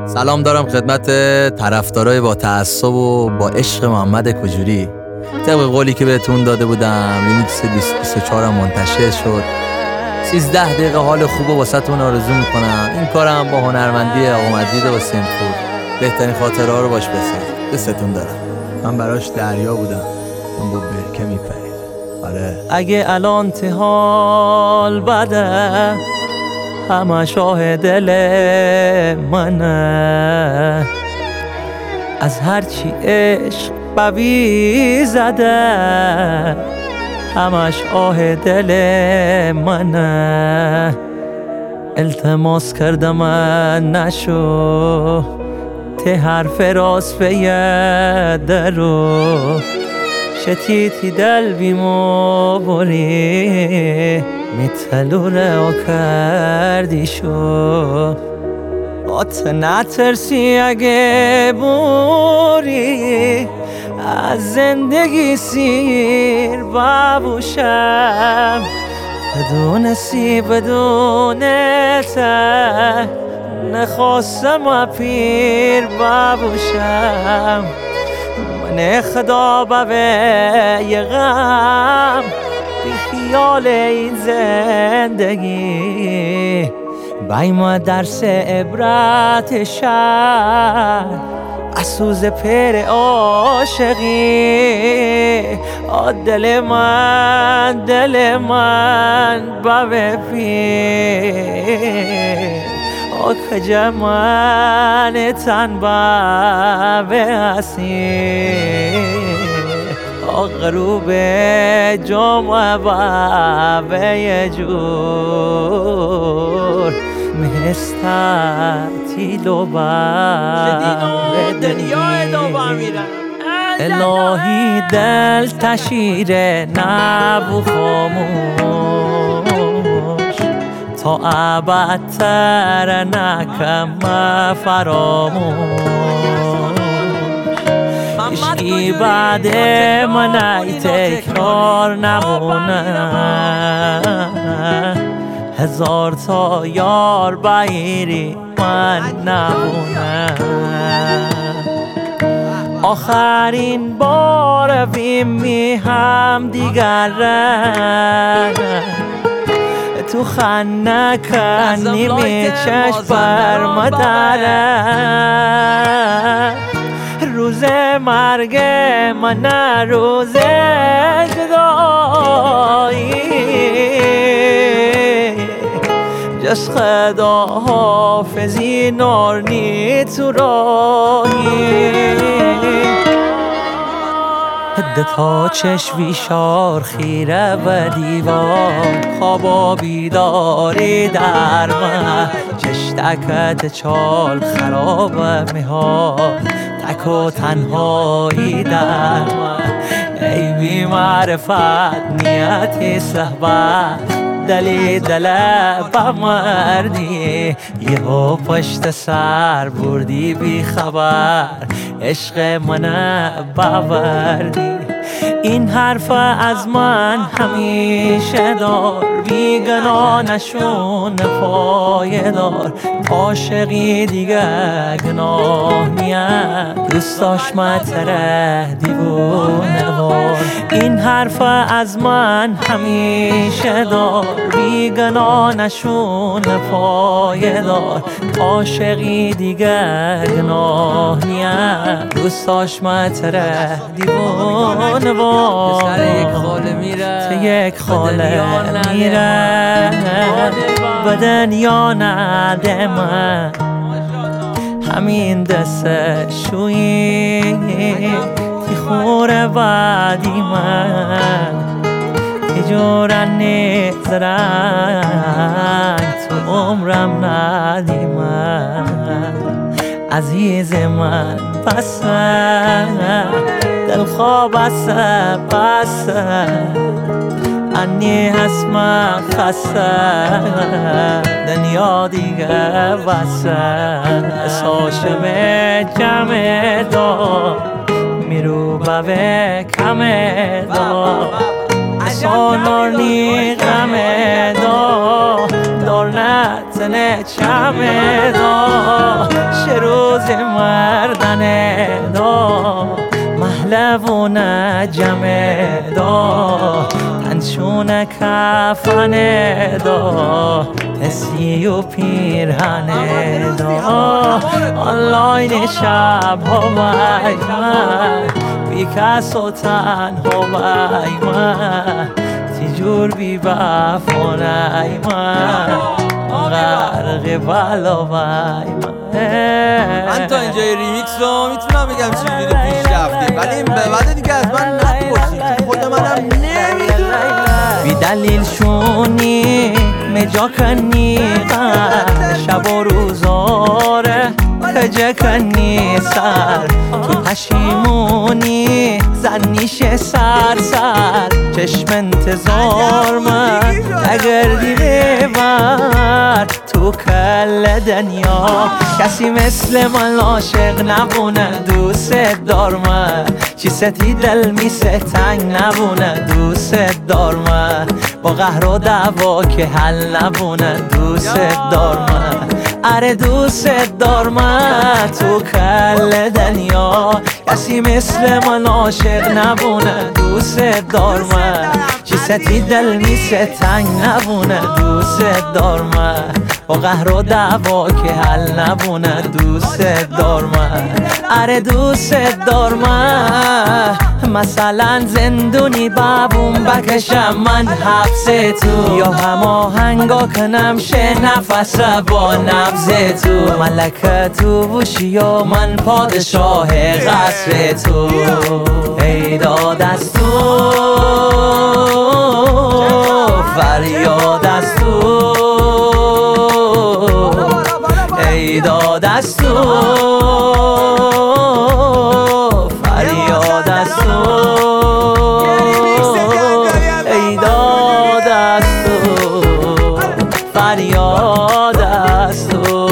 سلام دارم خدمت طرفدارای با تعصب و با عشق محمد کجوری. طبق قولی که بهتون داده بودم لیمیکس 2024 منتشر شد. 13 دقیقه حال خوب و واسهتون آرزو میکنم. این کارم با هنرمندی آقا مجید حسین‌پور. بهترین خاطره ها رو باش بسازید. دستتون دارم. من براش دریا بودم، من با برکه میپرید. آره اگه الان حال بده همه شاه دل منه، از هرچی عشق بوی زده همش آه دل منه. التماس کردم من نشو ته حرف راست درو شتیتی دل بیمو بوری میتلو رو کردی شو آت نترسی اگه بوری از زندگی سیر ببوشم بدونستی بدونته نخواستم پیر ببوشم من خدا به غم بی خیال این زندگی بایم درس عبرت شد از سوز پر عاشقی دل من بابه پیر کجا من تن بابه هستی غروب جمعه بابه جور مستطیل و بابه الهی دل تشیر نبو خاموش تا ابد تر نکم فراموش عشقی بعد من ای تکرار نمونه هزار تا یار بایری من نمونه آخرین بار بیم هم دیگر تو خنه کنی می چشم بر مدره روز مرگ من روز جدایی جس خدا حافظی نارنی تو راهی هده تا چشوی شار خیره و دیوار خوابا بیداری در من چشتکت چال خراب میها تک و تنهایی در من ای بی معرفت نیتی صحبت دلی دل بمردی یهو پشت سر بردی بی خبر عشق من باوردی این حرف از من همیشه دار بیگنا نشون پایدار عاشقی دیگه گناه نیست دوست داشت متره دیوونه وار این حرف از من همیشه دار بیگنا نشون پایدار عاشقی دیگه گناه نیست دوست داشت متره دیوونه وار سر یک خاله میره ته یک خاله میره به دنیا نده من همین دست شویی تی خور بعدی من تی جورنی زرنگ تو عمرم ندی من عزیز من بسه دل خواب بسه انی هست من خسته دنیا دیگه بسه ساشم جمع دار میرو به کم دار سانارنی غم دار دار نتنه چم دار شروع باز مردن دا محلبون جمع دا تنشون کفن دا تسی و پیرهن دا آنلاین شب ها بای من بی کس و تنها بای من تیجور بی بفانه من غرق بلا بای من تا اینجای ریمیکس رو میتونم بگم چجوری پیش رفتیم، ولی این به بعد دیگه از من نپرسید، خود منم نمیدونم. بی دلیل شونی مجا کنی شب و روزاره خجه کنی سر تو پشیمونی زنیش سر چشم انتظار من نگردی ببر تو کل دنیا کسی مثل من عاشق نبونه دوست دار من چی ستی دل میسه تنگ نبونه دوست دار من با قهر و دعوا که حل نبونه دوست دار من اره دوست دار من تو کل دنیا کسی مثل من عاشق نبونه دوست دار من چی ستی دل میسه تنگ نبونه دوست دار من با قهر و دعوا که حل نبونه دوست دار من اره دوست دار من مثلا زندونی بابون بکشم من حبس تو یا هماهنگا کنم شه نفس با نبض تو ملکه تو بوشی یا من پادشاه قصر تو ای داد از تو فریاد از تو ای داد از تو فریاد از تو ای داد از تو فریاد از تو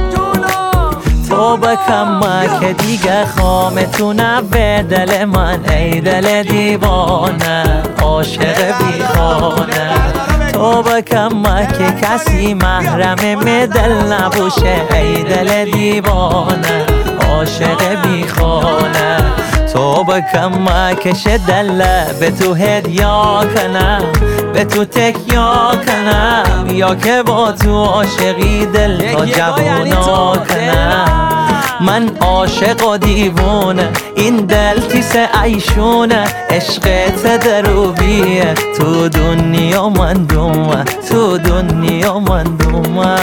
تو بکم که دیگه خامتونه به دل من ای دل دیوانه عاشق بیخانه تو بکم که کسی محرم دل نبوشه ای دل دیوانه عاشق بیخانه تو بکم که دل به تو هدیا کنم به تو تکیا کنم یا که با تو عاشقی دل تا جوونا کنم من عاشق و دیوونه این دل تیس عیشونه عشقت دروبیه تو دنیا من دومه تو دنیا من دومه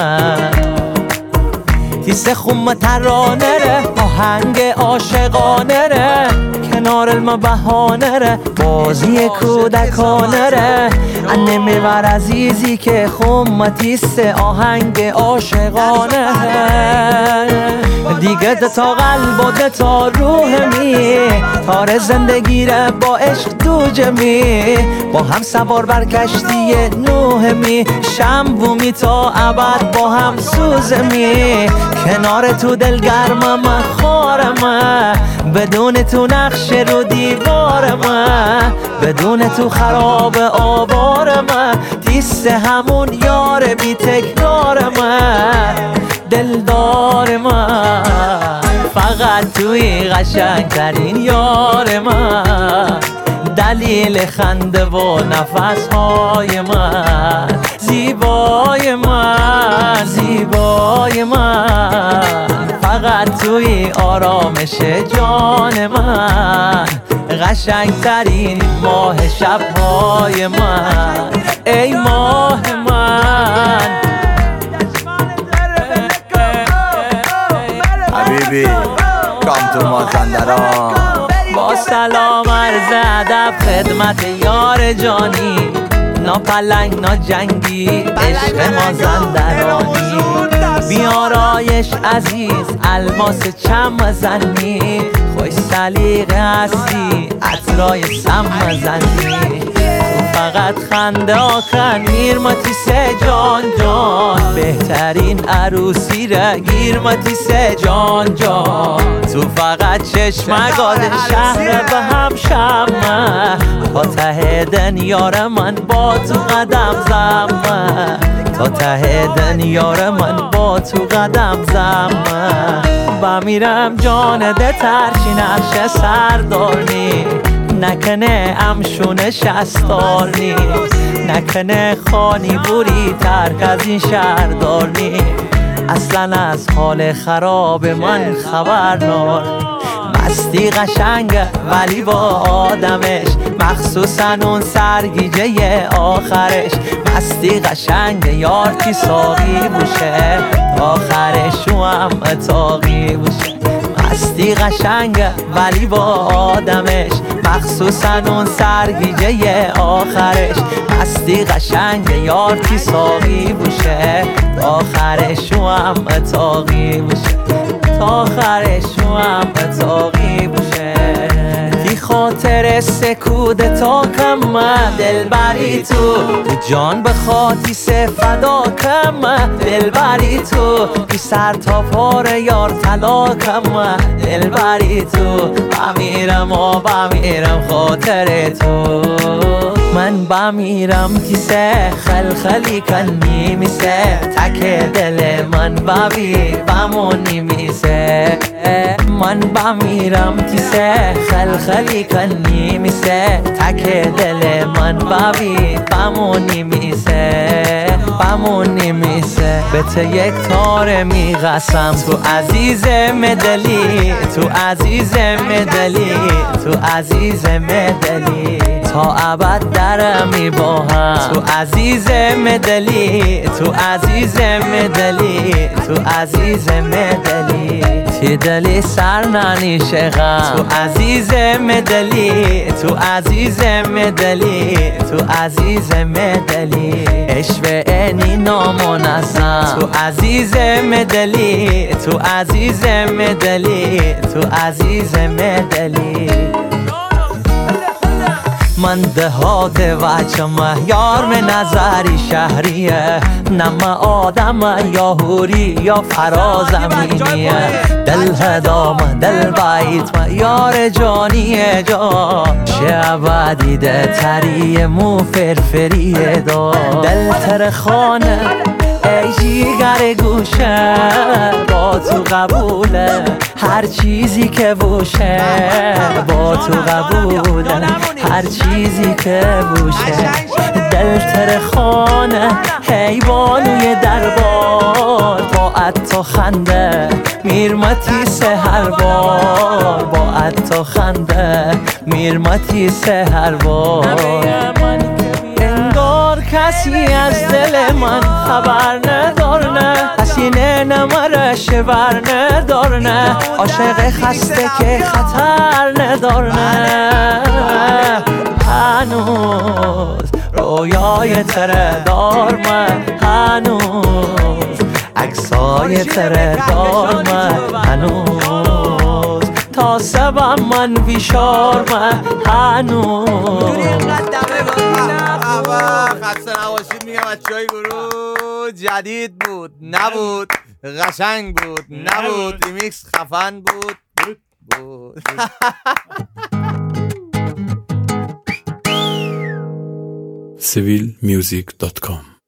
تیس خم ترانه ره آهنگ عاشقانه ره کنار الما بهانه ره بازی کودکانه ره انمیور عزیزی که خم تیس آهنگ عاشقانه دیگه تا قلب و ده تا روح می تار زندگی ره با عشق دو جمی با هم سوار بر کشتی نوح می شنبومی تا ابد با هم سوزمی کنار تو دلگرمم خارم بدون تو نقش رو دیوارم بدون تو خراب آوارم تیست همون یار بی تکرارم دلدار من فقط توی قشنگترین یار من دلیل خنده و نفسهای من زیبای من زیبای من فقط توی آرامش جان من قشنگترین ماه شبهای من ای ماه من حبیبی کام تو مازندران با سلام عرض ادب خدمت یار جانی ناپلنگ ناجنگی عشق مازندرانی بیارایش عزیز الماس چم زنی خوش سلیقه هستی عطرای سم زنی فقط خنده آخر میرمتی سه جان جان بهترین عروسی را گیرمتی سه جان جان تو فقط چشمگاد شهر به هم شمه تا ته دنیار من با تو قدم زمه تا ته دنیار من با تو قدم زمه بمیرم جان ده ترچی نقش سردارنی نکنه امشون شستارنی نکنه خانی بوری ترک از این شهردارنی اصلا از حال خراب من خبر نار مستی قشنگه ولی با آدمش مخصوصا اون سرگیجه آخرش مستی قشنگه یار کی ساقی بوشه آخرش او هم اتاقی بوشه مستی قشنگه ولی با آدمش مخصوصا اون سرگیجه آخرش مستی قشنگه یار کی ساقی بوشه آخرش او هم اتاقی بوشه آخرش او هم اتاقی بوشه تی خاطر سکوده تا کم دل بری تو جان بخواتی فدا کم دل بری تو بی سر تا پاره یار طلا کم دل بری تو بمیرم و بمیرم خاطر تو من بمیرم کیسه خلخلی کنی میسه تک دل من ببی بمونی میسه من بمیرم کیسه خلخلی کنی میسه تک دل من ببی بمونی میسه بمونی میسه به تو یک تار میقسم تو عزیز مدلی تو عزیز مدلی تو عزیز مدلی تا ابد درمی با هم تو عزیز مدلی تو عزیز مدلی تو عزیز مدلی تی دلی سر ننیشه غم تو عزیز مدلی تو عزیز مدلی تو عزیز مدلی عشق اینی نامنظم تو عزیز مدلی تو عزیز مدلی تو عزیز مدلی من دهات وچم یار من نظری شهریه نم آدم یا هوری یا فرازمینیه دل هدام دل بیت یار جانیه جا چه عبدی ده تری مو فرفریه دا دل تر خانه ای جیگر گوشه با تو قبوله هر چیزی که بوشه با تو قبوله هر چیزی که بوشه دل تر خانه هی بانوی دربار با عطا خنده میرمتی سهر بار با عطا خنده میرمتی سهر بار انگار کسی از دل من خبر ندارنه حسینه نمرش بر ندارنه عاشق خسته که خطر ندارنه هنوز رویای تره دار من هنوز عکسای تره دار من هنوز تا سبم من بیشار من هنوز خسته نباشید میگم بچه‌های گروه جدید بود نبود قشنگ بود نبود ریمیکس خفن بود civilmusic.com